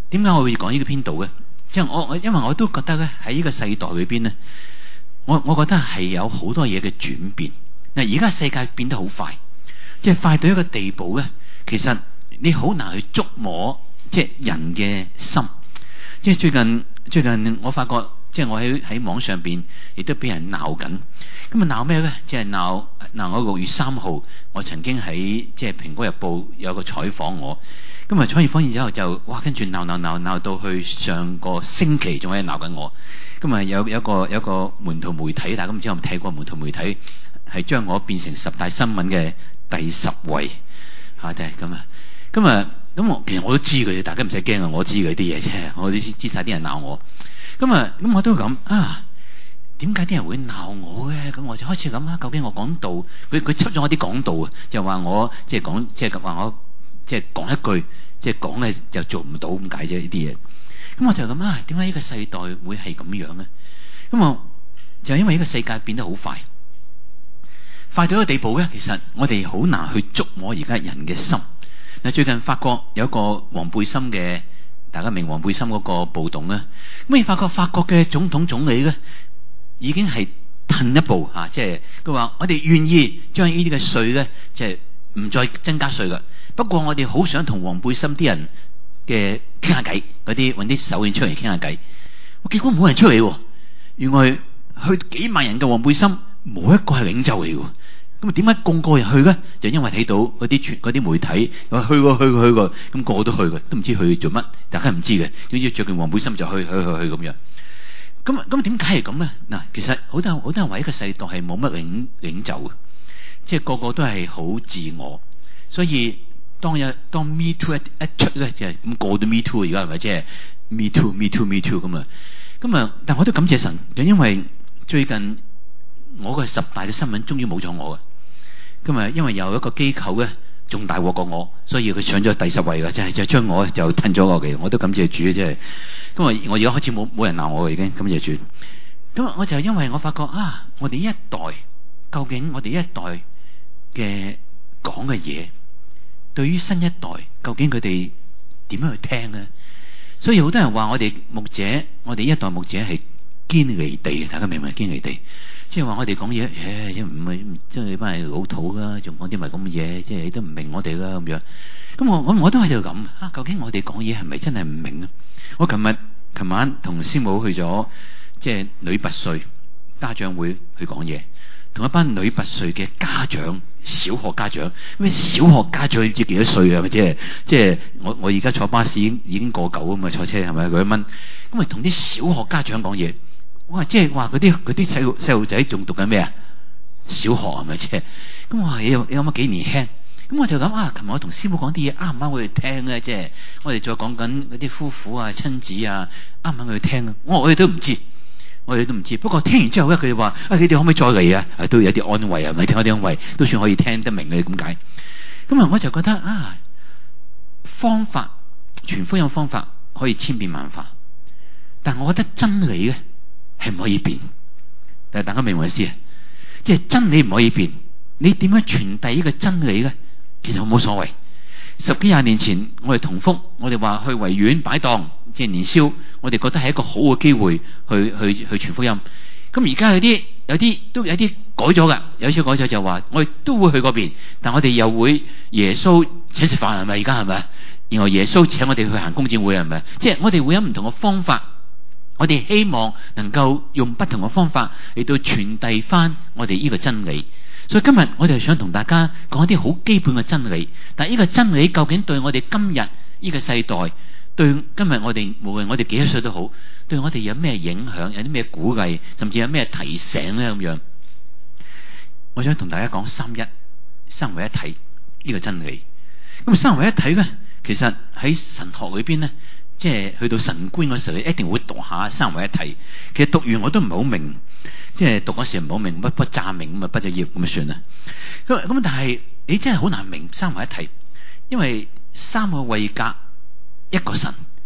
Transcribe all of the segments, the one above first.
點解我會講呢個篇道咧？即係因為我都覺得咧喺呢個世代裏邊咧，我覺得係有好多嘢嘅轉變。嗱，而家世界變得好快，即係快到一個地步咧，其實你好難去捉摸即係人嘅心。即係最近我發覺，即係我喺網上邊亦都俾人鬧緊。咁啊鬧咩咧？即係鬧我6月3號，我曾經喺即係蘋果日報有個採訪我。咁啊採完訪完之後就哇，跟住鬧到去上個星期仲喺度鬧緊我。咁啊有一個門徒媒體，大家唔知有冇睇過？門徒媒體係將我變成10大新聞嘅第10位嚇，就係咁啊。咁我其實我都知嘅，大家唔使驚啊！我知嘅啲嘢啫，我都知晒啲人鬧我。咁我都咁啊，點解啲人會鬧我嘅？咁我就開始諗啊，究竟我講道，佢輯咗我啲講道啊，就話我即係講，即係話我即係講一句，即係講嘅就做唔到咁解啫呢啲嘢。咁我就諗啊，點解呢個世代會係咁樣咧？咁我就因為呢個世界變得好快，快到一個地步咧，其實我哋好難去捉摸而家人嘅心。嗱，最近法國有一個黃背心嘅，大家明黃背心嗰個暴動咧，咁你發覺法國嘅總統總理咧已經係褪一步嚇，即係佢話我哋願意將呢啲嘅稅咧，即係唔再增加稅噶。不過我哋好想同黃背心啲人嘅傾下偈，嗰啲揾啲手印出嚟傾下偈。結果冇人出嚟喎，原來去幾萬人嘅黃背心冇一個係領袖嚟喎。咁點解個人去咧？就因為睇到嗰啲媒體話去過，咁個個都去嘅，都唔知去做乜，大家唔知嘅。總之着件黃背心就去咁樣。咁點解係咁咧？嗱，其實好多人話呢個世代係冇乜領袖嘅，即係個個都係好自我。所以當 Me Too 一出咧，就係咁個都 Me Too， 而家係咪即係 Me Too 咁啊？但我都感謝神，就因為最近我個10大嘅新聞終於冇咗我嘅。因為有一個機構咧仲大鑊過我，所以佢上咗第10位嘅，就將我就褪咗我嘅。我都感謝主，即係我而家開始冇人鬧我嘅，已經感謝主。咁我就因為我發覺啊，我哋呢一代究竟我哋呢一代嘅講嘅嘢，對於新一代究竟佢哋點樣去聽咧？所以好多人話我哋牧者，我哋呢一代牧者係堅離地嘅，大家明唔明？堅離地。即係話我哋講嘢，唔係即係你班係老土啦，仲講啲咪咁嘅嘢，即係你都唔明我哋啦咁樣。咁我都喺度諗啊，究竟我哋講嘢係咪真係唔明咧？我琴晚同師母去咗即係女拔萃家長會去講嘢，同一班女拔萃嘅家長，小學家長，咩小學家長唔知幾多歲啊？即係我而家坐巴士已經過9啊嘛，坐車係咪1蚊？咁咪同啲小學家長講嘢。我話即係話嗰啲細路仔仲讀緊咩啊？小學係咪啫？咁我話你有乜幾年輕？咁我就諗啊，琴日我同師母講啲嘢啱唔啱佢哋聽咧？即係我哋再講緊嗰啲夫婦啊、親子啊，啱唔啱佢哋聽啊？我哋都唔知。不過聽完之後咧，佢哋話啊，你哋可唔可以再嚟啊？都有啲安慰啊，咪聽我啲安慰，都算可以聽得明嘅咁解。咁我就覺得啊，傳福音方法可以千變萬化，但我覺得真理咧係唔可以變。但係大家明唔明意思啊？即係真理唔可以變，你點樣傳遞呢個真理咧？其實冇所謂。10幾20年前我哋同福，我哋話去維園擺檔，即係年宵，我哋覺得係一個好嘅機會去傳福音。咁而家有啲改咗噶，有少改咗就話我哋都會去嗰邊，但我哋又會耶穌請食飯係咪？而家係咪？然後耶穌請我哋去行公證會係咪？即係我哋會有唔同嘅方法。我哋希望能夠用不同嘅方法嚟到傳遞翻我哋呢個真理。所以今日我哋想同大家講一啲好基本嘅真理。但係呢個真理究竟對我哋今日呢個世代，對今日我哋無論我哋幾多歲都好，對我哋有咩影響，有啲咩鼓勵，甚至有咩提醒咧咁樣？我想同大家講三位一體呢個真理。咁三位一體咧，其實喺神學裏邊咧，即係去到神觀嗰時候，你一定會讀下三位一體。其實讀完我都唔係好明，即係讀嗰時唔好明，不乍明咁啊，畢咗業咁啊算啦。咁但係你真係好難明三位一體，因為三個位格一個神，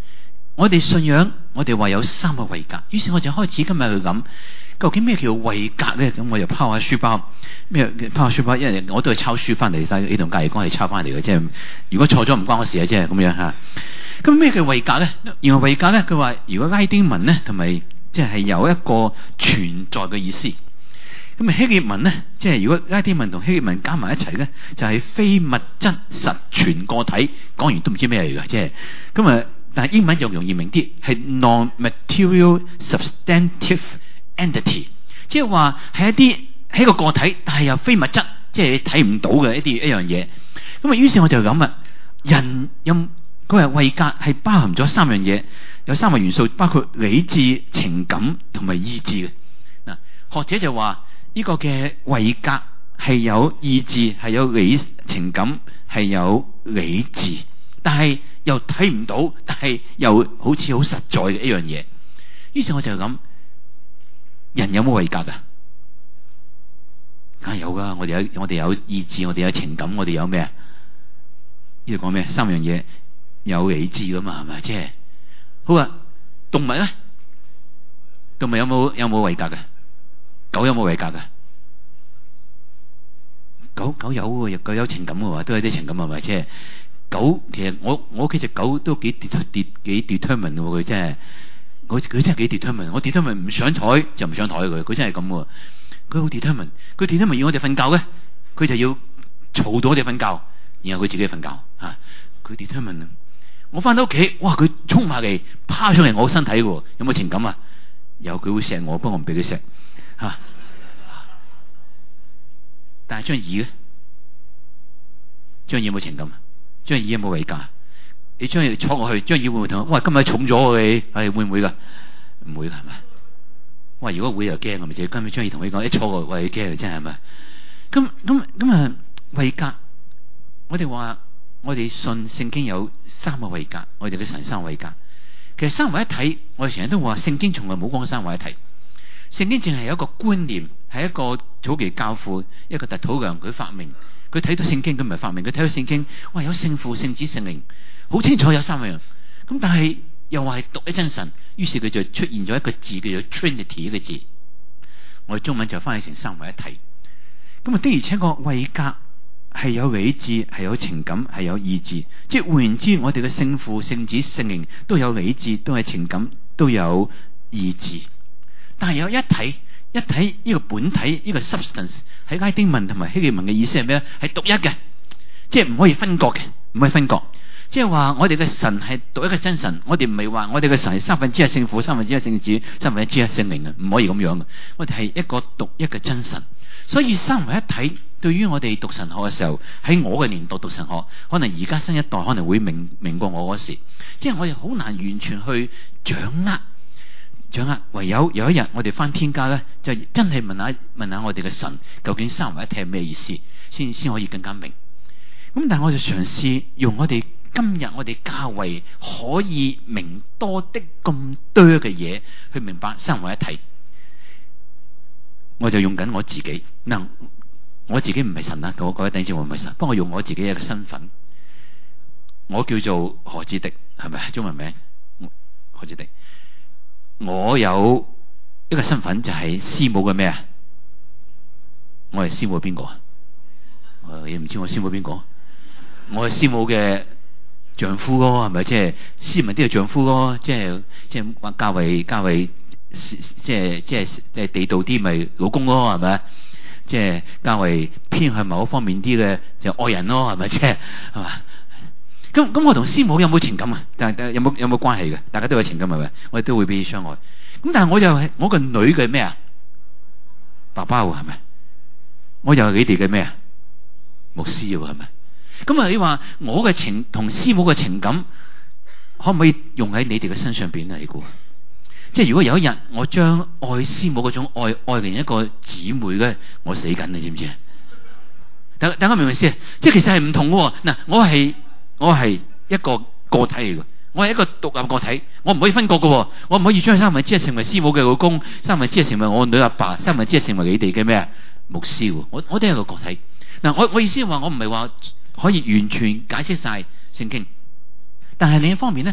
我哋信仰，我哋話有三個位格，於是我就開始今日去諗，究竟咩叫位格咧？咁我就拋下書包，拋下書包，因為我都係抄書翻嚟，但係你同隔籬講係抄翻嚟嘅，即係如果錯咗唔關我事嘅，即係咁樣吓。咁咩叫位格咧？原來位格咧，佢話如果拉丁文咧，同埋即係有一個存在嘅意思。咁希臘文咧，即係如果拉丁文同希臘文加埋一齊咧，就係非物質實存個體。講完都唔知咩嚟㗎，即係咁啊！但係英文就容易明啲，係 non-material substantive entity， 即係話係一個個體，但係又非物質，即係你睇唔到嘅一樣嘢。咁啊，於是我就諗啊，人佢話位格係包含咗三樣嘢，有三個元素，包括理智、情感同埋意志嘅。嗱，學者就話呢個嘅位格係有意志，係有情感，係有理智，但係又睇唔到，但係又好似好實在嘅一樣嘢。於是我就諗，人有冇位格噶？梗係有噶，我哋有意志，我哋有情感，我哋有咩啊？呢度講咩？三樣嘢，有理智噶嘛，係咪？即係好啊。動物咧，動物有冇位格嘅？狗有冇位格嘅？狗有喎，狗有情感嘅喎，都有啲情感係咪？即係狗其實我屋企隻狗都幾 determined 嘅喎，佢真係佢真係幾 determined。我 determined 唔上台就唔上台佢真係咁喎。佢好 determined， 佢 determined 要我哋瞓覺嘅，佢就要嘈到我哋瞓覺，然後佢自己瞓覺嚇。佢 determined。我翻到屋企，哇！佢衝埋嚟，趴上嚟我身體嘅喎，有冇情感啊？有，佢會錫我，不過我唔俾佢錫嚇。但係張椅咧，張椅有冇情感啊？張椅有冇位格？你張椅坐過去，張椅會唔會同我？哇！今日重咗你，係會唔會噶？唔會噶係咪？哇！如果會又驚，係咪？就今日張椅同你講，一坐過，喂，驚真係咪？咁啊，位格，我哋話我哋信聖經有三個位格，我哋嘅神三個位格。其實三位一體，我哋成日都話聖經從來冇講三位一體。聖經淨係有一個觀念，係一個早期教父一個特土良佢發明，佢睇到聖經佢唔係發明，佢睇到聖經，哇有聖父、聖子、聖靈，好清楚有三樣。咁但係又話係獨一真神，於是佢就出現咗一個字叫做 Trinity 一個字，我哋中文就翻譯成三位一體。咁啊的而且確位格係有理智，係有情感，係有意志。即係換言之，我哋嘅聖父、聖子、聖靈都有理智，都係情感，都有意志。但係有一體呢個本體呢個 substance 喺拉丁文同埋希臘文嘅意思係咩咧？係獨一嘅，即係唔可以分割嘅，唔可以分割。即係話我哋嘅神係獨一嘅真神，我哋唔係話我哋嘅神係三分之一聖父、三分之一聖子、三分之一聖靈嘅，唔可以咁樣嘅。我哋係一個獨一嘅真神，所以三位一體對於我哋讀神學嘅時候，喺我嘅年代讀神學，可能而家新一代可能會明過我嗰時，即係我哋好難完全去掌握。唯有一日我哋返天家咧，就真係問下我哋嘅神，究竟三位一體係咩意思，先可以更加明。咁但係我就嘗試用我哋今日我哋較為可以明多的咁多嘅嘢，去明白三位一體。我就用緊我自己嗱，我自己唔係神啦，各位弟兄姊妹唔係神，不過我用我自己一個身份，我叫做何志迪，係咪中文名？何志迪。我有一個身份就係師母嘅咩啊？我係師母邊個啊？你唔知我師母邊個？我係師母嘅丈夫咯，係咪？即係斯文啲嘅丈夫咯，即係話較為即係地道啲，咪老公咯，係咪？即係較為偏向某一方面啲嘅就愛人咯，係咪？即係係嘛？咁我同師母有冇情感啊？但係有冇關係嘅？大家都有情感係咪？我哋都會彼此相愛。咁但係我又係我個女嘅咩啊？爸爸喎係咪？我又係你哋嘅咩啊？牧師喎係咪？咁啊你話我嘅情同師母嘅情感可唔可以用喺你哋嘅身上邊啊？你估？即係如果有一日我將愛師母嗰種愛另一個姊妹嘅，我死緊你知唔知啊？大家明唔明先？即係其實係唔同嘅。嗱，我係一個個體嚟嘅，我係一個獨立個體，我唔可以分割嘅，我唔可以將三分之一成為師母嘅老公，三分之一成為我女阿爸，三分之一成為你哋嘅咩啊牧師。我都係一個個體。嗱，我意思係話，我唔係話可以完全解釋晒聖經，但係另一方面咧，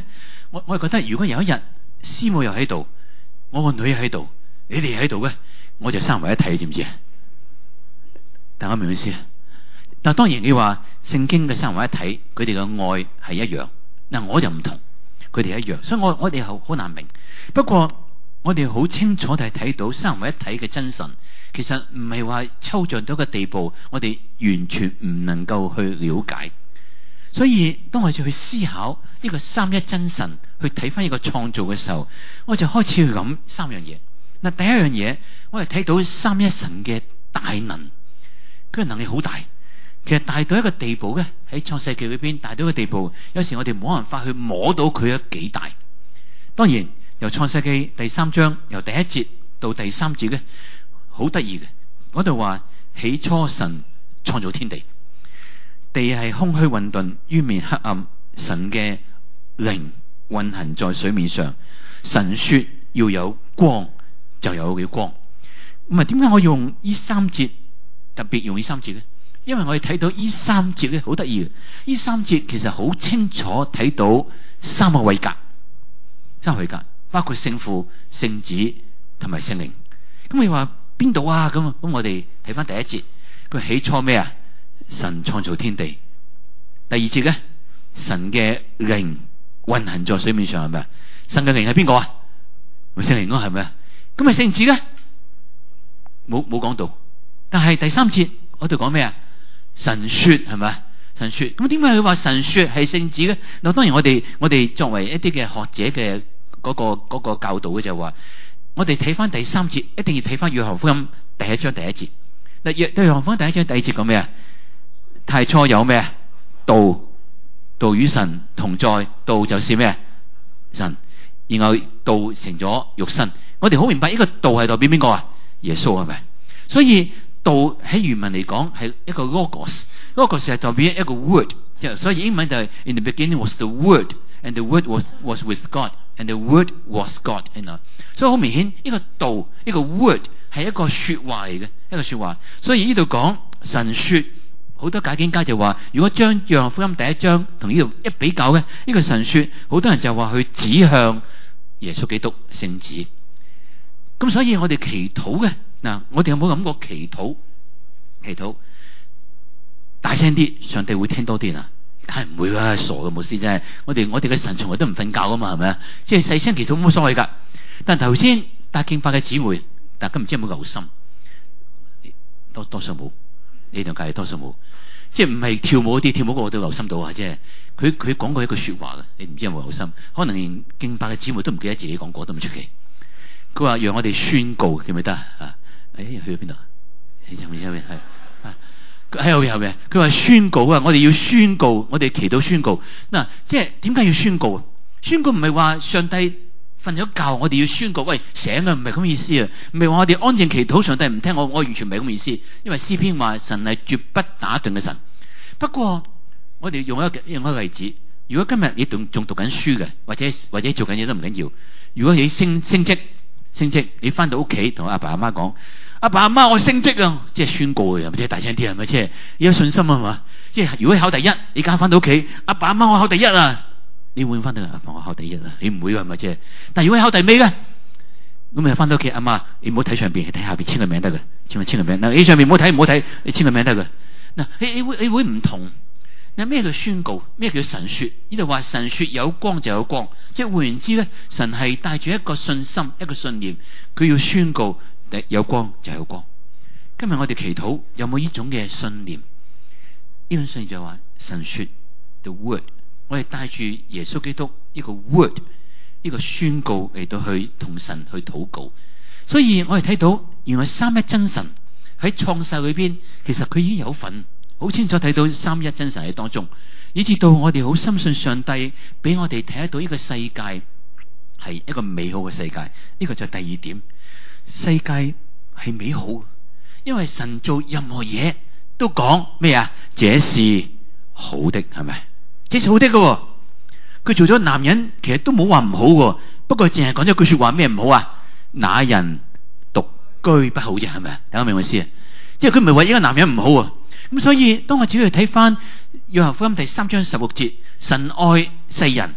我係覺得，如果有一日師母又喺度，我個女喺度，你哋喺度嘅，我就三為一體，知唔知啊？大家明唔明意思啊？但當然你話聖經嘅三為一體，佢哋嘅愛係一樣，嗱我就唔同，佢哋一樣，所以我哋好難明。不過我哋好清楚地睇到三為一體嘅真神，其實唔係話抽象到個地步，我哋完全唔能夠去了解。所以當我哋去思考呢個三一真神，去睇翻呢個創造嘅時候，我就開始去諗三樣嘢。嗱，第一樣嘢，我哋睇到三一神嘅大能，佢嘅能力好大。其實大到一個地步咧，喺創世記裏邊大到一個地步，有時我哋冇辦法去摸到佢有幾大。當然由創世記第3章由第1節到第3節咧，好得意嘅，嗰度話起初神創造天地，地係空虛混沌，淵面黑暗，神嘅靈運行在水面上。神說要有光，就有了光。咁啊，點解我用呢3節特別用呢3節咧？因為我哋睇到呢3節咧，好得意嘅。呢3節其實好清楚睇到三個位格，三個位格包括聖父、聖子同埋聖靈。咁你話邊度啊？咁我哋睇翻第1節，佢起初咩啊？神創造天地。第2節咧，神嘅靈運行在水面上，係咪啊？神嘅靈係邊個啊？咪聖靈咯，係咪啊？咁咪聖子咧？冇講到。但係第3節我哋講咩啊？神說，係咪？神說，咁點解佢話神說係聖子咧？嗱，當然我哋作為一啲嘅學者嘅嗰個教導嘅就係話，我哋睇翻第3節，一定要睇翻約翰福音第1章第1節。嗱，約翰福音第1章第1節講咩啊？太初有咩啊？道，道與神同在，道就是咩啊？神。然後道成咗肉身。我哋好明白呢個道係代表邊個啊？耶穌，係咪？所以道喺原文嚟講係一個 logos 係代表一個 word， 所以英文就係 in the beginning was the word and the word was with God and the word was God。 所以好明顯呢個道呢個 word 係一個說話嚟嘅，一個說話。所以呢度講神說，好多解經家就話，如果將約翰福音第1章同呢度一比較嘅，呢個神說，好多人就話佢指向耶穌基督聖子。咁所以我哋祈禱嘅，嗱，我哋有冇諗過祈禱大聲啲，上帝會聽多啲啊？梗係唔會啦，傻嘅牧師真係。我哋嘅神從來都唔瞓覺噶嘛，係咪啊？即係細聲祈禱冇所謂噶。但頭先帶敬拜嘅姊妹，大家唔知有冇留心？多數冇，呢度梗係多數冇。即係唔係跳舞啲，跳舞我都留心到啊！即係佢講過一句說話嘅，你唔知有冇留心？可能連敬拜嘅姊妹都唔記得自己講過，都唔出奇。佢話讓我哋宣告，記唔記得啊？去咗邊度？喺後面喺後面。佢話宣告啊！我哋要宣告，我哋祈禱宣告。嗱，即係點解要宣告啊？宣告唔係話上帝瞓咗覺，我哋要宣告，喂，醒啊！唔係咁意思啊！唔係話我哋安靜祈禱，上帝唔聽我完全唔係咁意思。因為詩篇話神係絕不打盹嘅神。不過我哋用一個例子，如果今日你仲讀緊書嘅，或者做緊嘢都唔緊要。如果你升職，你翻到屋企同阿爸阿媽講，阿爸阿媽我升職啊，即係宣告嘅，即係大聲啲係咪？即係有信心啊嘛。即係如果你考第一，你家翻到屋企，阿爸阿媽我考第一啊，你會翻到阿爸我考第一啊？你唔會係咪？即係，但係如果你考第尾嘅，咁你翻到屋企，阿媽你唔好睇上邊，睇下邊簽個名得嘅，簽個名。嗱，你上邊唔好睇，你簽個名得嘅。嗱，你會唔同？嗱，咩叫宣告？咩叫神說？呢度話神說有光就有光，即係換言之咧，神係帶住一個信心、一個信念，佢要宣告有光就有光。今日我哋祈禱有冇呢種嘅信念？呢種信念就係話神說 the word， 我哋帶住耶穌基督呢個 word， 呢個宣告嚟到去同神去禱告。所以我哋睇到原來三一真神喺創世裏邊，其實佢已經有份。好清楚睇到三一真神喺當中，以至到我哋好深信上帝俾我哋睇得到呢個世界係一個美好嘅世界。呢個就係第2點，世界係美好，因為神做任何嘢都講咩啊？這是好的，係咪？這是好的嘅。佢做咗男人，其實都冇話唔好嘅，不過淨係講咗句說話咩唔好啊？那人獨居不好啫，係咪？大家明我意思啊？即係佢唔係話呢個男人唔好啊。咁所以當我只要睇翻約翰福音第3章16節，神愛世人，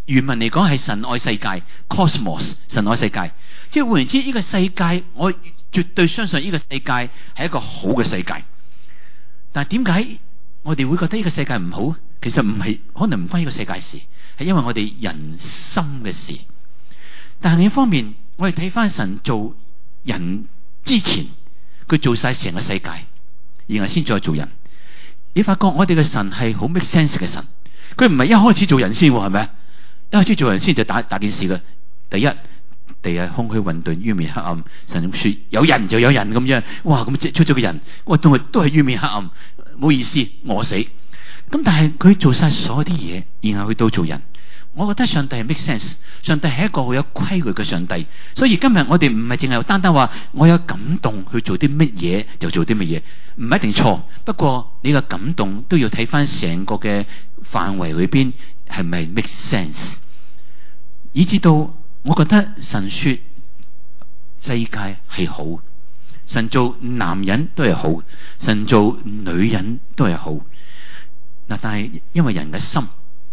原文嚟講係神愛世界 ，cosmos 神愛世界。即係換言之，呢個世界我絕對相信呢個世界係一個好嘅世界。但係點解我哋會覺得呢個世界唔好？其實唔係，可能唔關呢個世界事，係因為我哋人心嘅事。但係另一方面，我哋睇翻神做人之前，佢做晒成個世界，然後先再做人。你發覺我哋嘅神係好 make sense 嘅神，佢唔係一開始做人先，係咪啊？一開始做人先就大件事嘅。第一，地係空虛混沌，淵面黑暗。神說有人就有人咁樣，哇！咁即出咗個人，哇！都係淵面黑暗，冇意思，餓死。咁但係佢做晒所有啲嘢，然後去到做人。我覺得上帝係 make sense， 上帝係一個好有規矩嘅上帝。所以今日我哋唔係淨係單單話我有感動去做啲乜嘢就做啲乜嘢，唔一定錯。不過你嘅感動都要睇翻成個嘅範圍裏邊係咪 make sense， 以至到我覺得神說世界係好，神做男人都係好，神做女人都係好。嗱，但係因為人嘅心，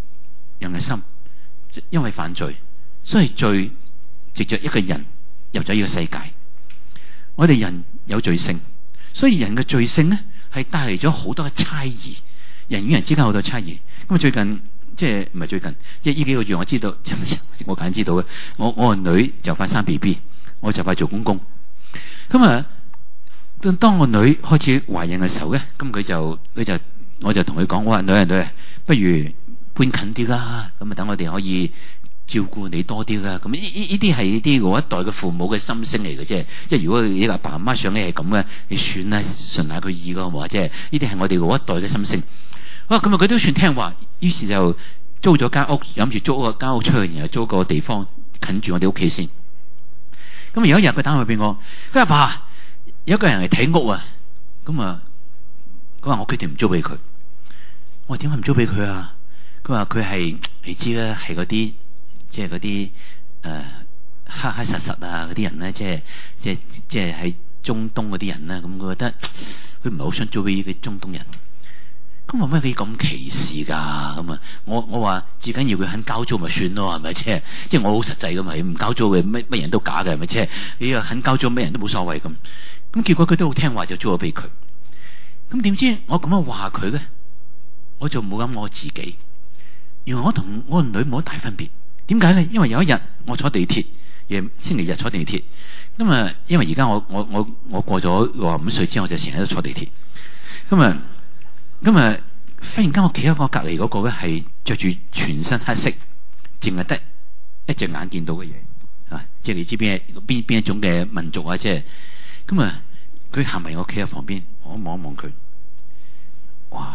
因為犯罪，所以罪藉着一個人入咗呢個世界。我哋人有罪性，所以人嘅罪性呢係帶嚟咗好多嘅差異，人與人之間好多差異。咁最近即係唔係最近，即係呢幾個月我知道，我梗係知道嘅。我個女就快生 BB， 我就快做公公。咁啊，當我女開始懷孕嘅時候咧，咁我就同佢講，我話女，不如搬近啲啦，咁啊等我哋可以照顧你多啲啦。咁呢啲係啲老一代嘅父母嘅心聲嚟嘅啫。即係如果你阿爸阿媽想你係咁嘅，你算啦，順下佢意咯，或者係呢啲係我哋老一代嘅心聲。好，咁啊佢都算聽話，於是就租咗間屋，諗住租個間屋出去，然後租個地方近住我哋屋企先。咁有一日佢打電話俾我，佢話爸，有一個人嚟睇屋啊。咁啊，佢話我決定唔租俾佢。我話點解唔租俾佢啊？佢話佢係你知啦，係嗰啲即係嗰啲黑黑實實啊嗰啲人咧，即係喺中東嗰啲人啦。咁佢覺得佢唔係好想租俾呢啲中東人。咁話咩佢咁歧視噶？咁啊，我話至緊要佢肯交租咪算咯，係咪啫？即係我好實際噶嘛，唔交租嘅乜人都假嘅，係咪啫？你又肯交租，乜人都冇所謂咁。咁結果佢都好聽話，就租咗俾佢。咁點知我咁樣話佢咧，我就冇諗我自己。原來我同我個女冇乜大分別。點解咧？因為有一日我坐地鐵，星期日坐地鐵。咁啊，因為而家我過咗65歲之後，我就成日都坐地鐵。咁啊，忽然間我企喺我隔籬嗰個咧，係着住全身黑色，淨係得一隻眼見到嘅嘢啊！即係你知邊一種嘅民族啊？即係咁啊！佢行埋我企喺旁邊，我望一望佢，哇！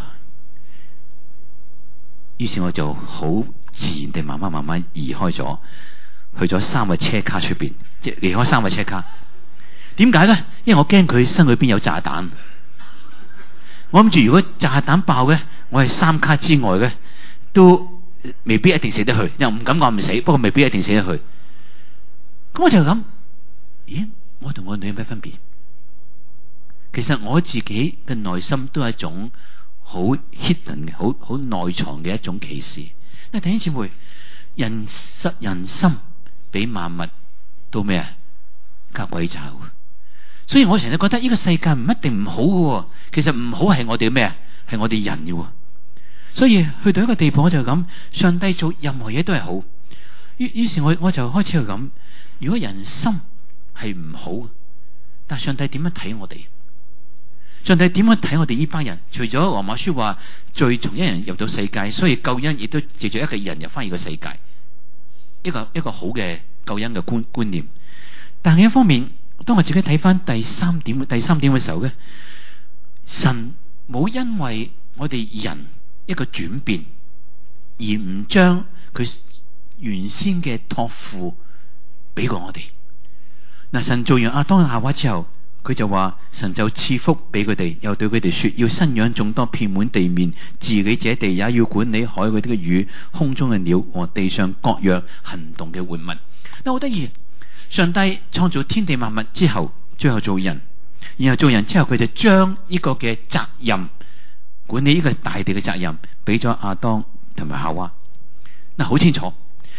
於是我就好自然地慢慢移開咗，去咗3個車卡出邊，即係離開3個車卡。點解咧？因為我驚佢身裏邊有炸彈。我諗住如果炸彈爆咧，我係3卡之外咧，都未必一定死得去。又唔敢講唔死，不過未必一定死得去。咁我就諗，咦？我同我女有咩分別？其實我自己嘅內心都係一種好 hidden 嘅、好內藏嘅一種歧視。因為弟兄姊妹，人心比萬物都咩啊？更詭詐。所以我成日覺得呢個世界唔一定唔好嘅。其實唔好係我哋咩啊？係我哋人嘅。所以去到一個地步，我就咁，上帝做任何嘢都係好。於是我就開始去諗，如果人心係唔好，但上帝點樣睇我哋？上帝點樣睇我哋呢班人？除咗羅馬書話罪從一人入到世界，所以救恩亦都藉住一個人入翻呢個世界，一個好嘅救恩嘅觀念。但係一方面，當我自己睇翻第三點嘅時候咧，神冇因為我哋人一個轉變而唔將佢原先嘅託付俾過我哋。嗱，神做完亞當夏娃之後，佢就話神就賜福俾佢哋，又對佢哋說，要生養眾多，遍滿地面，治理這地，也要管理海嗰啲嘅魚、空中嘅鳥和地上各樣行動嘅活物。嗱，好得意，上帝創造天地萬物之後，最後做人，然後做人之後，佢就將呢個嘅責任，管理呢個大地嘅責任，俾咗亞當同埋夏娃。嗱，好清楚，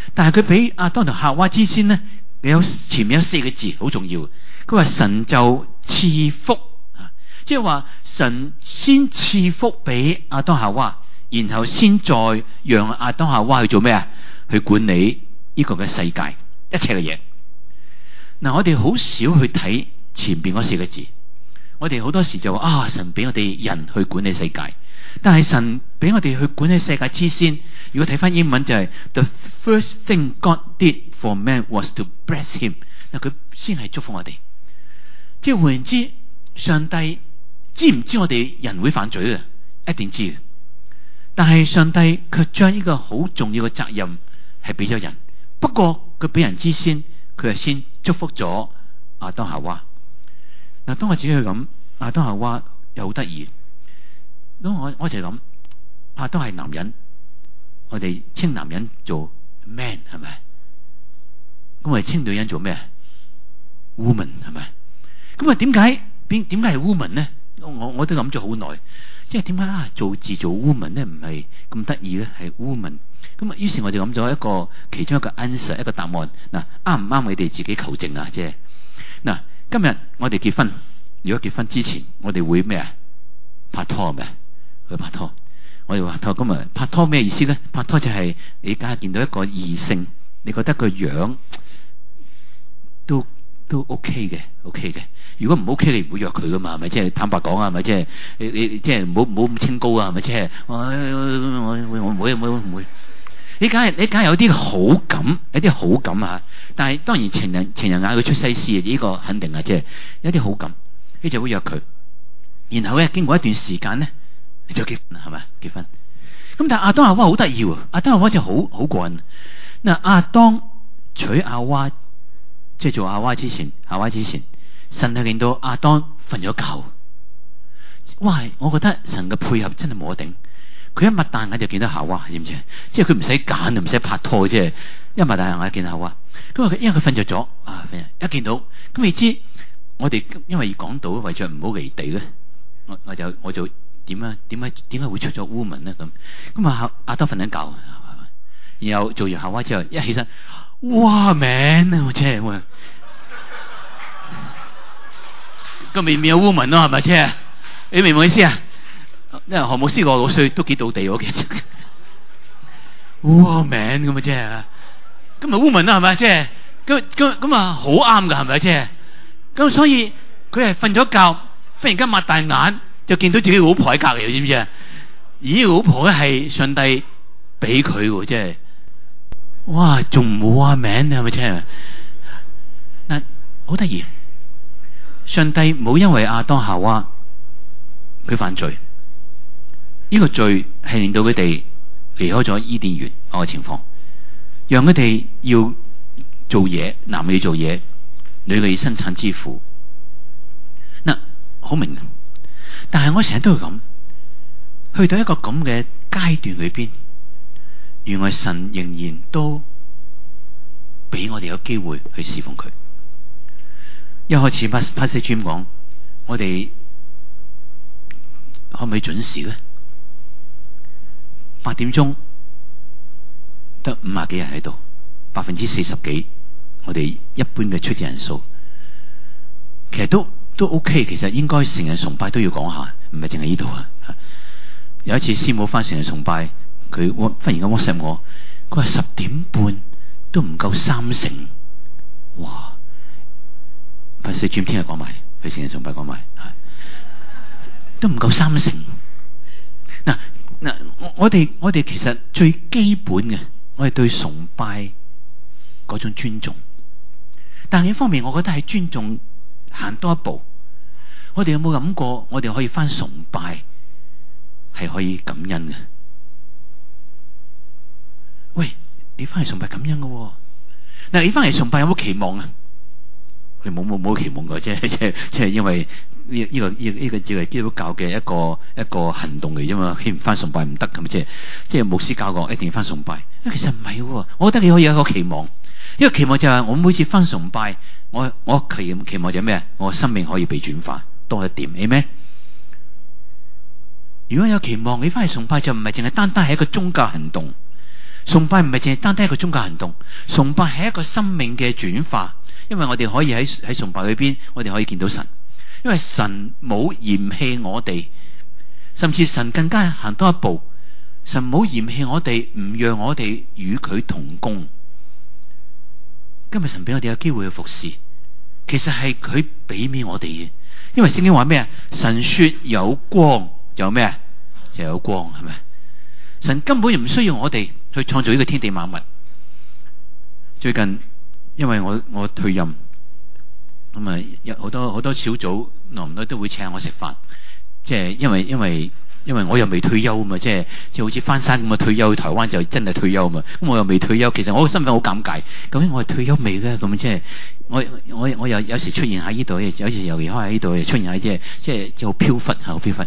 但係佢俾亞當同夏娃之先咧，前面有4個字好重要。佢話神就賜福，即係話神先賜福俾亞當夏娃，然後先再讓亞當夏娃去做咩啊？去管理呢個嘅世界一切嘅嘢。嗱，我哋好少去睇前邊嗰4個字，我哋好多時就話神俾我哋人去管理世界，但係神俾我哋去管理世界之先，如果睇翻英文就係 The first thing God did for man was to bless him。嗱，佢先係祝福我哋，即係換言之，上帝知唔知我哋人會犯罪啊？一定知嘅，但係上帝卻將呢個好重要嘅責任係俾咗人。不過佢俾人之先，佢係先祝福咗亞當夏娃。嗱，當我自己去諗亞當夏娃又好得意，咁我就諗亞當係男人，我哋稱男人做 man 係咪？咁我哋稱女人做咩？woman 係咪？咁啊點解係 woman 咧？我都諗咗好耐，即係點解做字做 woman 咧唔係咁得意咧？係 woman。咁啊，於是我就諗咗其中一個 answer 一個答案。嗱，啱唔啱你哋自己求證啊？即係嗱，今日我哋結婚，如果結婚之前我哋會咩啊？拍拖係咪？去拍拖，我哋拍拖。咁啊，拍拖咩意思咧？拍拖就係你梗係見到一個異性，你覺得個樣都 OK 嘅。如果唔 OK，你唔會約佢噶嘛，係咪？即係坦白講啊，係咪？即係你即係唔好咁清高啊，係咪？即係我唔會。你梗係有啲好感，啊！但係當然情人眼佢出西施啊，呢個肯定啊，即係有啲好感，你就會約佢。然後咧，經過一段時間咧，你就結婚，係咪？結婚。咁但係亞當夏娃好得意喎，亞當夏娃就好過癮。嗱，亞當娶亞娃，即係做夏娃之前，神係令到亞當瞓咗覺。哇！我覺得神嘅配合真係冇得頂。佢一擘大眼就見到夏娃，知唔知？即係佢唔使揀，唔使拍拖，即係一擘大眼就見到夏娃。咁因為佢瞓着咗啊，一見到咁，你知我哋因為講到為着唔好離地咧，我就點解會出咗 woman 咧？咁啊亞當瞓緊覺，然後做完夏娃之後一起身，哇名啊！即係個面有 woman 咯，係咪？即係你明唔明意思啊？因為何牧師個老歲都幾到地嘅，哇名咁啊，即係咁咪 woman 啦，係咪？即係咁啊，好啱㗎，係咪？即係咁，所以佢係瞓咗覺，忽然間擘大眼就見到自己老婆喺隔籬，知唔知啊？咦，老婆咧係上帝俾佢嘅，即係哇，仲冇話名，係咪？即係嗱，好得意，上帝冇因為亞當夏娃佢犯罪。呢個罪係令到佢哋離開咗伊甸園嘅情況，讓佢哋要做嘢，男嘅要做嘢，女嘅要生產之父。嗱，好明嘅，但係我成日都會咁，去到一個咁嘅階段裏邊，原來神仍然都俾我哋有機會去侍奉佢。一開始 Pastor Jim 講，我哋可唔可以準時咧？8點鐘得50幾人喺度，40%幾，我哋一般嘅出席人數，其實都 OK。其實應該成日崇拜都要講下，唔係淨係呢度啊。有一次師母翻成日崇拜，佢忽然間 WhatsApp 我，佢話10點半都唔夠30%，哇！把4轉聽日講埋，佢成日崇拜講埋，都唔夠30%。嗱，我哋其實最基本嘅，我哋對崇拜嗰種尊重，但係一方面，我覺得係尊重行多一步。我哋有冇諗過，我哋可以翻崇拜係可以感恩嘅？喂，你翻嚟崇拜感恩嘅，嗱，你翻嚟崇拜有冇期望啊？佢冇期望嘅，即係因為呢個只係基督教嘅一個行動嚟啫嘛，佢唔翻崇拜唔得咁，即係牧師教過一定要翻崇拜。其實唔係，我覺得你可以有一個期望，呢個期望就係我每次翻崇拜，我期望就係咩？我生命可以被轉化多一點，係咩？如果有期望，你翻嚟崇拜就唔係淨係單單係一個宗教行動。 崇拜唔係淨係單單一個宗教行動，崇拜係一個生命嘅轉化。因為我哋可以喺崇拜裏邊，我哋可以見到神。因為神冇嫌棄我哋，甚至神更加行多一步。神冇嫌棄我哋，唔讓我哋與佢同工。今日神俾我哋有機會去服侍，其實係佢俾面我哋嘅。因為聖經話咩啊？神說有光，就有咩啊？就有光，係咪？神根本就唔需要我哋去創造呢個天地萬物。最近因為我退任，咁啊有好多小組耐唔耐都會請我食飯，即係因為我又未退休啊嘛，即係好似翻山咁啊，退休去台灣就真係退休啊嘛。咁我又未退休，其實我個身份好尷尬。究竟我係退休未咧？咁即係我有時出現喺呢度，有時又離開喺呢度，出現喺即係好飄忽，好飄忽。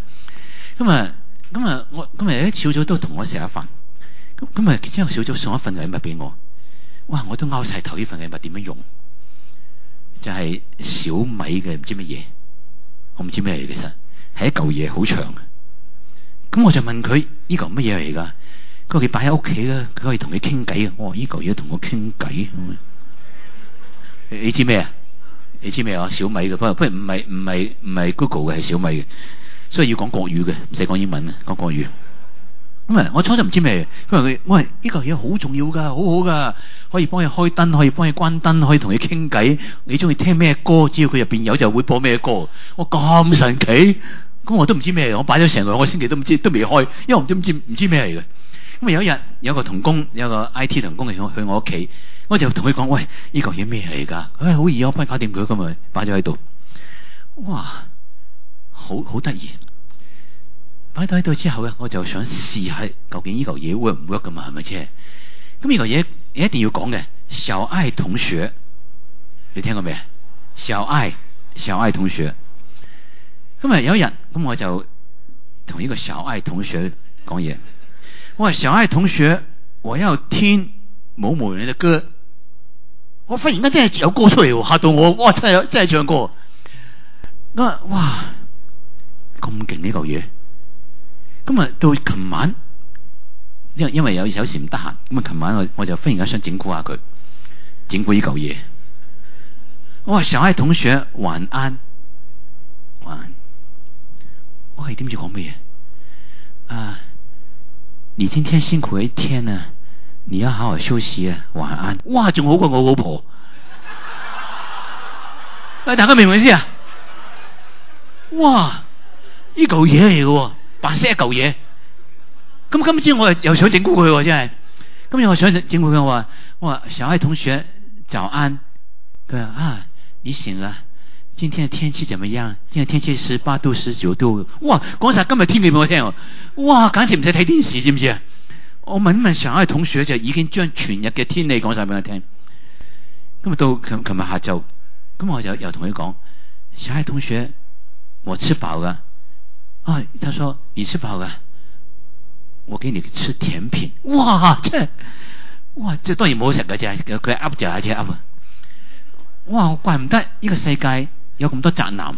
我有啲小組都同我食一飯，咁其中一個小組送一份禮物俾我。哇！我都拗晒頭，呢份禮物點樣用？就係小米嘅唔知乜嘢，我唔知咩嚟，其實係一嚿嘢好長。咁我就問佢呢嚿乜嘢嚟噶？佢話佢擺喺屋企啦，佢可以同你傾偈啊！我話呢嚿嘢同我傾偈，你知咩啊？你知咩啊？小米嘅，不過唔係 Google 嘅，係小米嘅，所以要講國語嘅，唔使講英文啊，講國語。咁啊，我初就唔知咩，佢話佢喂，呢嚿嘢好重要噶，好好噶，可以幫你開燈，可以幫你關燈，可以同你傾偈。你中意聽咩歌，只要佢入邊有就會播咩歌。我咁神奇，咁我都唔知咩，我擺咗成2個星期都唔知，都未開，因為我唔知咩嚟嘅。咁啊有一日有個同工，有個 IT 同工去我屋企，我就同佢講：喂，呢嚿嘢咩嚟噶？好易，我幫你搞掂佢，咁啊擺咗喺度。哇，好得意！擺到喺度之後咧，我就想試下究竟呢嚿嘢 work 唔 work 噶嘛，係咪啫？咁呢嚿嘢你一定要講嘅，小愛同學，你聽過未啊？小愛同學。咁啊有一日，咁我就同呢個小愛同學講嘢。我話小愛同學，我要聽某某人嘅歌。我忽然間真係有歌出嚟，嚇到我，哇！真係唱歌。我話哇，咁勁呢嚿嘢！咁啊，到琴晚，因為有時唔得閒，咁啊，琴晚我就忽然間想整蠱下佢，整蠱呢嚿嘢。我話小愛同學晚安，晚安。我係點知講乜嘢？啊，你今天辛苦一天啊，你要好好休息啊，晚安。哇，仲好過我老婆。大家明唔明先啊？哇，呢嚿嘢嚟嘅。白色一嚿嘢，咁今朝我又想整蠱佢，真係。今日我想整蠱佢，我話小愛同學早安。佢話啊，你醒啦？今天的天氣怎麼樣？今日天氣18度、19度。哇，講晒今日天氣俾我聽。哇，簡直唔使睇電視，知唔知啊？我問一問小愛同學就已經將全日嘅天氣講晒俾我聽。咁啊到琴日下晝，咁我又同佢講，小愛同學，我吃飽噶。啊，他說你吃飽了，我給你吃甜品。哇，即當然冇好食嘅啫，佢噏就係只噏啊！哇，怪唔得呢個世界有咁多宅男，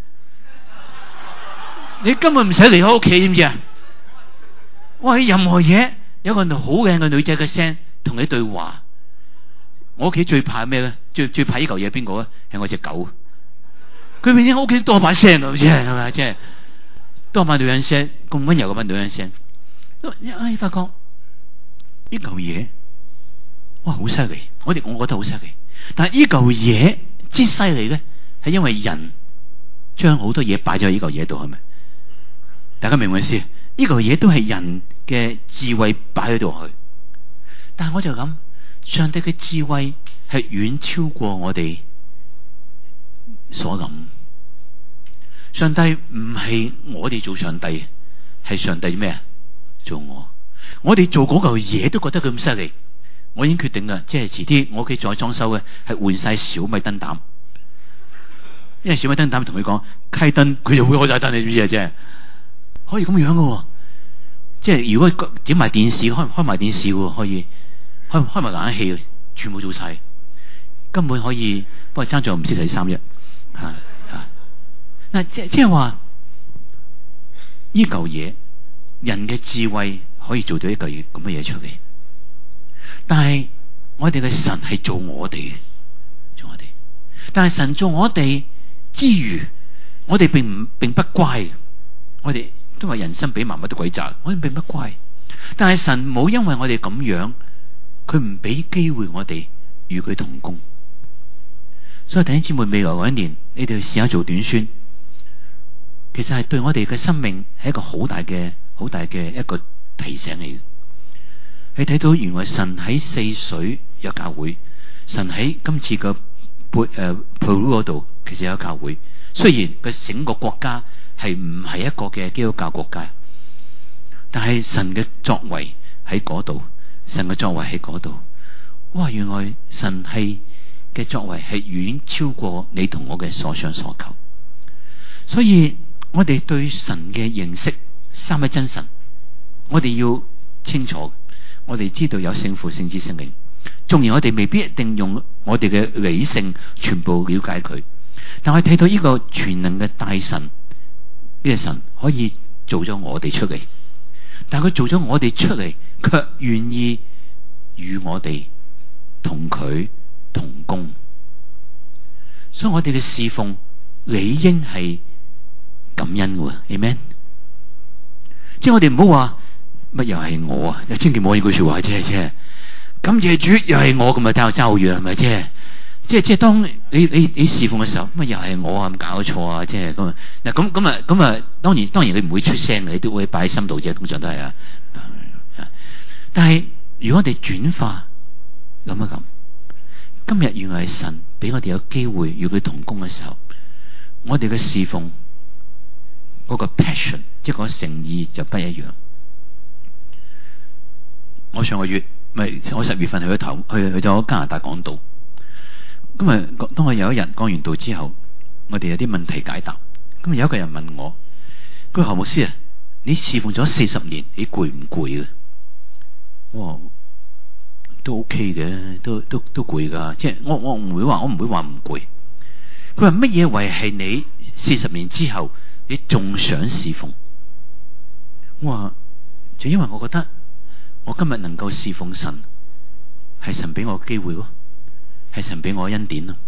你根本唔使離開屋企，知唔知啊？哇，任何嘢有個好靚嘅女仔嘅聲同你對話。我屋企最怕咩咧？最怕呢嚿嘢邊個咧？係我隻狗。佢明顯屋企多把聲啊，即係咪？即係。多把女人聲，咁溫柔嘅把女人聲，哎，發覺呢嚿嘢，哇，好犀利！我覺得好犀利。但係呢嚿嘢之犀利咧，係因為人將好多嘢擺咗喺呢嚿嘢度，係咪？大家明唔明先？呢嚿嘢都係人嘅智慧擺喺度去。但係我就諗，上帝嘅智慧係遠超過我哋所諗。上帝唔係我哋做上帝，係上帝咩啊？做我。我哋做嗰嚿嘢都覺得佢咁犀利。我已經決定啦，即係遲啲我屋企再裝修嘅係換晒小米燈膽，因為小米燈膽同佢講開燈，佢就會開晒燈，你知唔知啊？即係可以咁樣嘅，即係如果整埋電視，開埋電視嘅，可以開埋冷氣，全部做晒，根本可以。不過爭在唔識洗衫啫，吓。嗱，即係話呢嚿嘢，人嘅智慧可以做到一嚿嘢咁嘅嘢出嚟。 但係我哋嘅神係做我哋嘅，做我哋。但係神做我哋之餘，我哋並不乖。我哋都話人生比萬物都詭詐，我哋並不乖。但係神冇因為我哋咁樣，佢唔俾機會我哋與佢同工。所以弟兄姊妹，未來嗰一年，你哋去試下做短宣，其實係對我哋嘅生命係一個好大嘅一個提醒嚟嘅。你睇到原來神喺四水有教會，神喺今次嘅Peru嗰度其實有教會。雖然佢整個國家係唔係一個嘅基督教國家，但係神嘅作為喺嗰度，神嘅作為喺嗰度。哇！原來神係嘅作為係遠超過你同我嘅所想所求。所以我哋對神嘅認識，三位真神，我哋要清楚。我哋知道有聖父、聖子、聖靈，縱然我哋未必一定用我哋嘅理性全部了解佢，但我睇到呢個全能嘅大神，呢個神可以做咗我哋出嚟，但係佢做咗我哋出嚟，卻願意與我哋同佢同工。所以我哋嘅侍奉理應係感恩嘅，Amen。即係我哋唔好話乜又係我啊！又千祈冇呢句說話啫，感謝主又係我咁啊，爭好遠係咪啫？即係當你侍奉嘅時候，乜又係我啊？咁搞錯啊！即係咁啊！嗱咁啊，當然你唔會出聲嘅，你都會擺喺心度啫。通常都係啊。但係如果我哋轉化諗一諗，今日原來係神俾我哋有機會與佢同工嘅時候，我哋嘅侍奉嗰個 passion， 即係嗰個誠意就不一樣。我上個月我10月份去咗加拿大講道，咁啊當我有一日講完道之後，我哋有啲問題解答。咁有一個人問我，佢話何牧師啊，你侍奉咗40年，你攰唔攰啊？我話都 OK 嘅，都攰噶。即係我唔會話唔攰。佢話乜嘢為係你40年之後你仲想侍奉？我話就因為我覺得我今日能夠侍奉神，係神俾我機會咯，係神俾我恩典咯。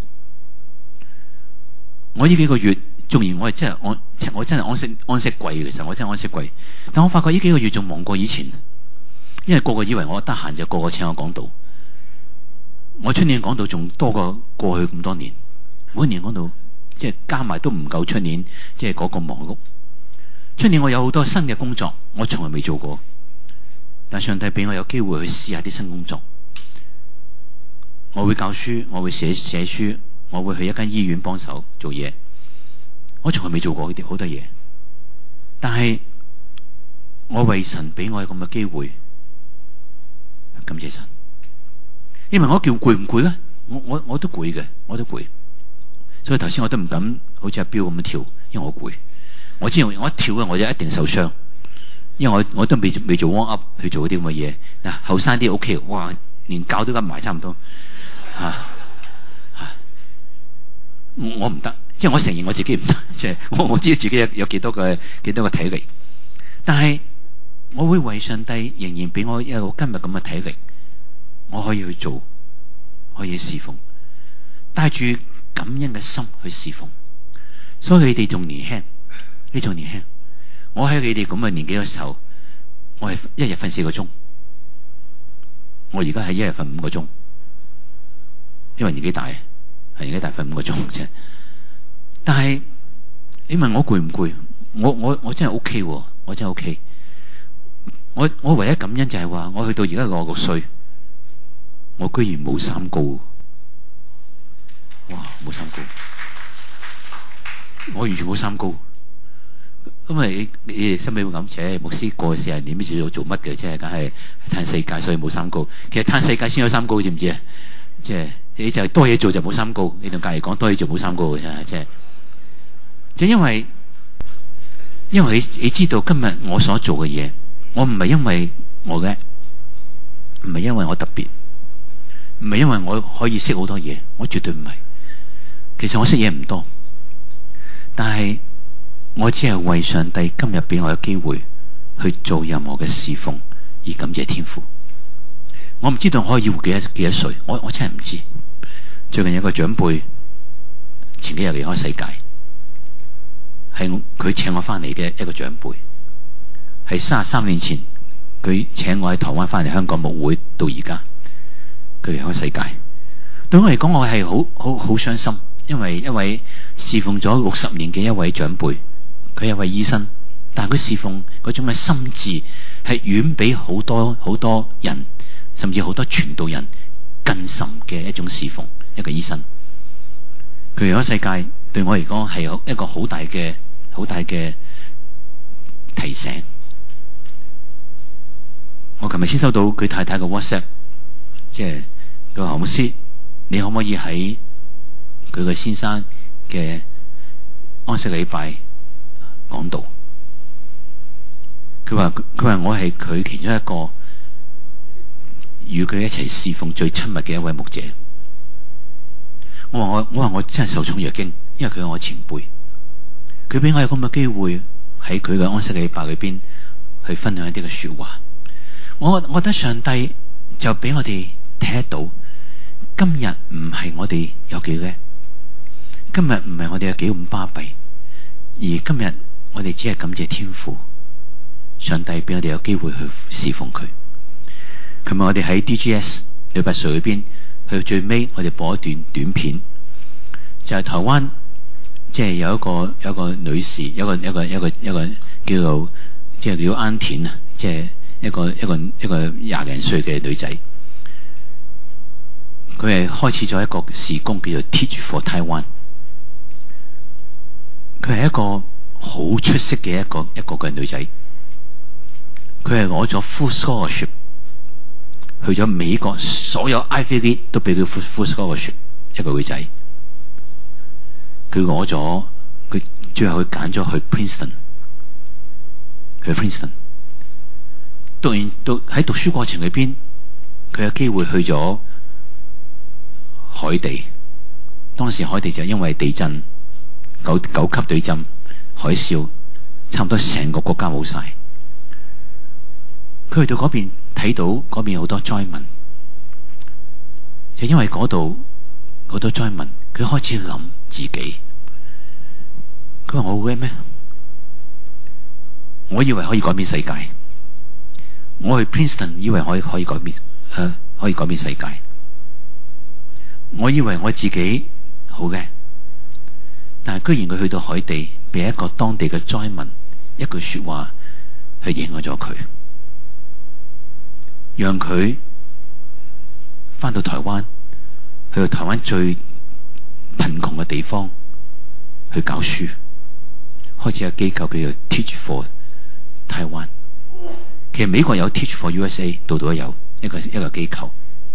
我呢幾個月，縱然我係真係安息季，其實我真係安息季，但我發覺呢幾個月仲忙過以前，因為個個以為我得閒就個個請我講道。我出年講道仲多過過去咁多年，每年講道即係加埋都唔夠出年即係嗰個忙碌。出年我有好多新嘅工作，我從來未做過。但上帝俾我有機會去試下啲新工作，我會教書，我會寫書，我會去一間醫院幫手做嘢。我從來未做過呢啲好多嘢，但係我為神俾我咁嘅機會，感謝神。因為我叫攰唔攰咧？我都攰嘅，我都攰。所以頭先我都唔敢好似阿彪咁樣跳，因為我攰。我知道我一跳嘅我就一定受傷。因為我都未做 warm up 去做啲咁嘅嘢。嗱，後生啲 OK， 哇，連腳都夾埋差唔多。我唔得，即係我承認我自己唔得，即係我知道自己有幾多個體力，但係我會為上帝仍然俾我一個今日咁嘅體力，我可以去做，可以侍奉，帶住感恩嘅心去侍奉。所以你哋仲年輕，你仲年輕。我喺你哋咁嘅年紀嘅時候，我係一日瞓4個鐘。我而家係一日瞓5個鐘，因為年紀大，係年紀大瞓5個鐘啫。但係你問我攰唔攰？我真係 OK，我真係 OK。我唯一感恩就係話，我去到而家56歲，我居然冇三高。哇！冇三高，我完全冇三高。咁啊！你哋心裏會諗，且牧師過去40年唔知做乜嘅，即係梗係嘆世界，所以冇三高。其實嘆世界先有三高，知唔知啊？即係你就多嘢做就冇三高。你同隔籬講多嘢做冇三高嘅啫，即係因為你知道今日我所做嘅嘢，我唔係因為我嘅，唔係因為我特別，唔係因為我可以識好多嘢，我絕對唔係。其實我識嘢唔多，但係我只係為上帝今日俾我嘅機會去做任何嘅侍奉而感謝天父。 我唔知道我可以活幾多歲，我真係唔知。最近有個長輩前幾日離開世界，係佢請我翻嚟嘅一個長輩，係33年前佢請我喺台灣翻嚟香港牧會，到而家佢離開世界。對我嚟講，我係好傷心，因為一位侍奉咗60年嘅一位長輩，佢係一位醫生，但係佢侍奉嗰種嘅心志係遠比好多人，甚至好多傳道人更深嘅一種侍奉。一個醫生，佢離開世界，對我嚟講係有一個好大嘅提醒。我琴日先收到佢太太嘅 WhatsApp， 即係佢話何牧師，你可唔可以喺佢嘅先生嘅安息禮拜講道？佢話我係佢其中一個與佢一齊侍奉最親密嘅一位牧者。我話我真係受寵若驚，因為佢係我前輩，佢俾我有咁嘅機會喺佢嘅安息禮拜裏邊去分享一啲嘅說話。我覺得上帝就俾我哋睇得到，今日唔係我哋有幾叻，今日唔係我哋有幾咁巴閉，而今日我哋只係感謝天父，上帝俾我哋有機會去侍奉佢。琴日我哋喺 DGS 女拔萃裏邊，去到最尾我哋播一段短片，就係台灣即係有一個女士，有一個叫做即係叫安田啊，即係一個20零歲嘅女仔，佢係開始咗一個事工叫做 Teach for Taiwan。佢係一個好出色嘅一個嘅女仔，佢係攞咗 full scholarship 去咗美國，所有 Ivy League 都俾佢 full scholarship。一個女仔，佢攞咗，佢最後佢揀咗去 Princeton。去 Princeton 讀完喺讀書過程裏邊，佢有機會去咗海地。當時海地就因為地震九級地震、海嘯，差唔多成個國家冇晒。佢去到嗰邊睇到嗰邊好多災民，就因為嗰度好多災民，佢開始諗自己。佢話我會咩？我以為可以改變世界，我去 Princeton 以為可以改變可以改變世界。我以為我自己好嘅，但係居然佢去到海地，俾一個當地嘅災民一句說話去影響咗佢，讓佢翻到台灣，去到台灣最貧窮嘅地方去教書，開始有機構叫做 Teach for Taiwan。其實美國有 Teach for USA， 度都有一個機構，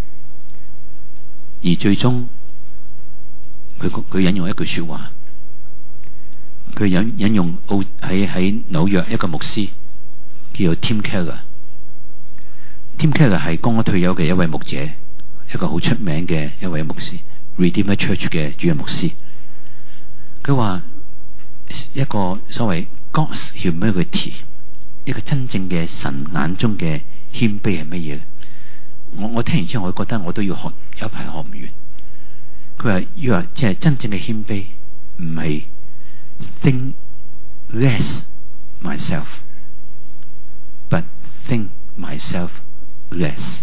而最終佢引用一句說話，佢引用喺紐約一個牧師叫做 Tim Keller。Tim Keller 係剛剛退休嘅一位牧者，一個好出名嘅一位牧師 ，Redeemer Church 嘅主任牧師。佢話一個所謂 God's humility， 一個真正嘅神眼中嘅謙卑係乜嘢？我聽完之後，我覺得我都要學，有一排學唔完。佢話即係真正嘅謙卑，唔係 think less myself，but think myself less。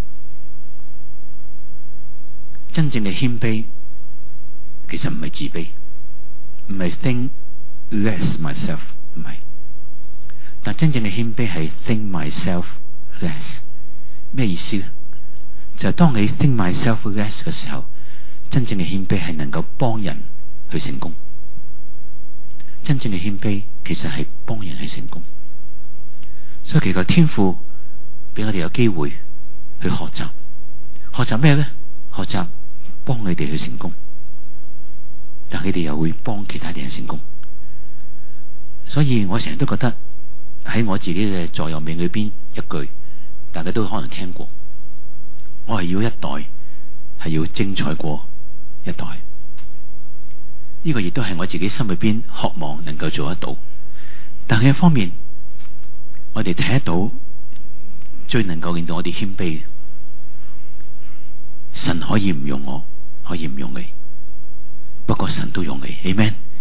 真正嘅謙卑其實唔係自卑，唔係 think less myself， 唔係。但真正嘅謙卑係 think myself less。咩意思咧？就係當你 think myself less 嘅時候，真正嘅謙卑係能夠幫人去成功。真正嘅謙卑其實係幫人去成功。所以祈求天父俾我哋有機會去學習。學習咩咧？學習幫你哋去成功，但你哋又會幫其他人成功。所以我成日都覺得喺我自己嘅座右銘裏邊一句，大家都可能聽過，我係要一代係要精彩過一代。呢個亦都係我自己心裏邊渴望能夠做得到。但係一方面，我哋睇得到最能夠令到我哋謙卑神可以唔用我，可以唔用你，不過神都用你，Amen。